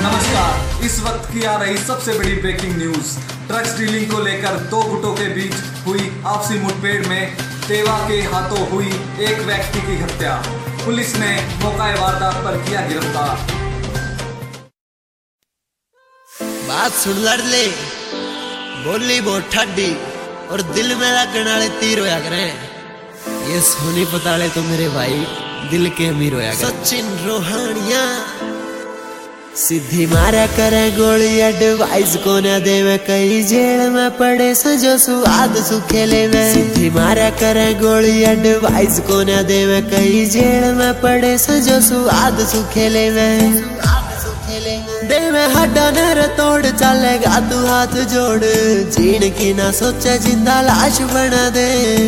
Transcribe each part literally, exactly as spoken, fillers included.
नमस्कार, इस वक्त की आ रही सबसे बड़ी ब्रेकिंग न्यूज। ड्रग्स डीलिंग को लेकर दो गुटों के बीच हुई आपसी मुठभेड़ में तेवा के हाथों हुई एक व्यक्ति की हत्या। पुलिस ने मौका वारदात पर किया गिरफ्तार। बात सुन लड़ले, बोली बहुत ठाडी और दिल में लगने वाले तीर होया करे। ये सोनी पताले तो मेरे भाई दिल के अमीर होया करे। सचिन रोहानिया सीधी मारा करे गोली, एडवाइस को न देवे, कई जेल में पड़े सजो सुआद सुखेले में। सीधी मारा करे गोली, एडवाइस को न देवे, कई जेल में पड़े सजो सुआद सुखेले में। दे में हड्डा नर तोड़ चलेगा तू हाथ जोड़, जीण की ना सोचे जिंदा लाश बना दे।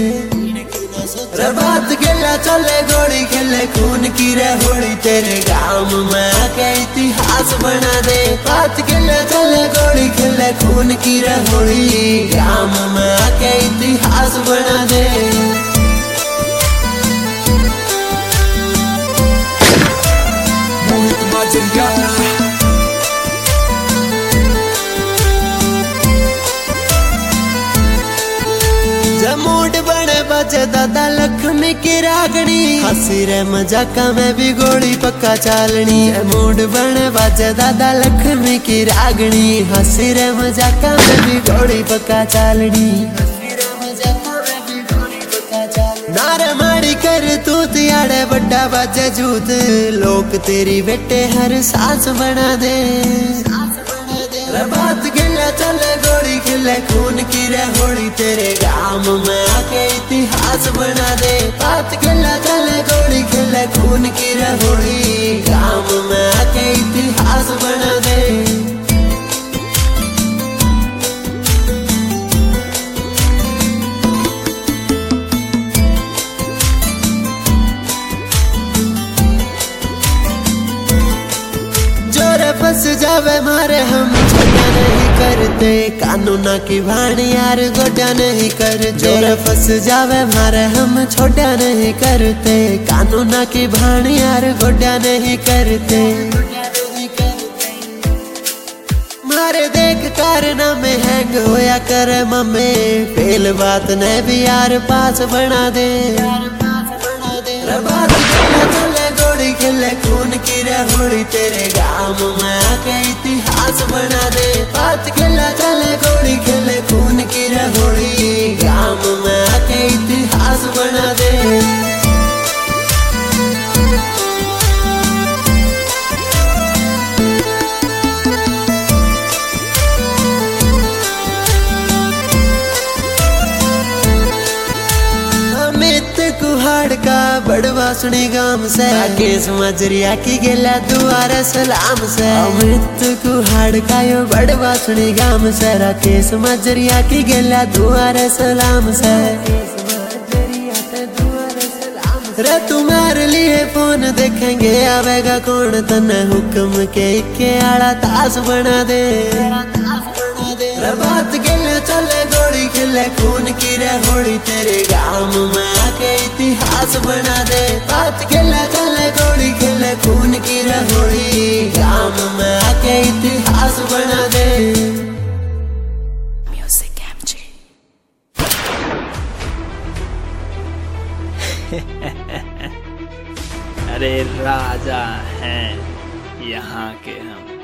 बात खेला चले गोली खेले खून की रे होली, तेरे गाँव में आके इतिहास बना दे। बात खेले चले गोली खेले खून की रे होली, गाँव में आके इतिहास बना दे। जमूड बने बचे दादा लक्ष्मी की रागनी, हंसी रे मजाका में भी गोली पक्का चालनी। जमूड बने बचे दादा लक्ष्मी की रागनी, हंसी रे मजाका में भी गोली पक्का चालनी। नारे माड़ी कर तू तियाड़े बड्डा बाजे जूत, लोग तेरी बेटे हर सांस बना दे। बात खेले चले गोली खेले खून की रे होली, तेरे गाँव में आके इतिहास बना दे। बात खेले चले गोली खेले खून की रे होली, गाँव में आके इतिहास बना दे। फंस जावे मारे हम छोटा नहीं करते, कानूना की भाण यार गोटा नहीं करते। जोर फंस जावे मारे हम छोटा नहीं करते, कानूना की भाण यार गोटा नहीं करते। मारे देख कारना में हैंग होया करे मम्मी, फेल बात ने भी यार पास बना दे। बात चले गोली खेले खून की रे होली, तेरे गाँव में आके इतिहास बना दे। बात खेला चले गोली खेले खून की रे होली, गाँव में आके इतिहास बना दे। कुहाड़ का बड़वासुनी गांव से राकेश मजरिया की गेला दुआरे सलाम से। अमित कुहाड़ का यो बड़वासुनी गांव से, राकेश मजरिया की गेला दुआरे सलाम से। रे तुम्हारे लिए फोन देखेंगे आवेगा कौन, तने हुक्म के इक्के आला ताश बना दे। बात खेले चले गोली खेले खून की रे होली, तेरे गाँव में आके इतिहास बना दे। बात खेले चले गोली खेले खून की रे होली, गाँव में आके इतिहास बना दे। Music MJ. अरे राजा हैं यहाँ के हम।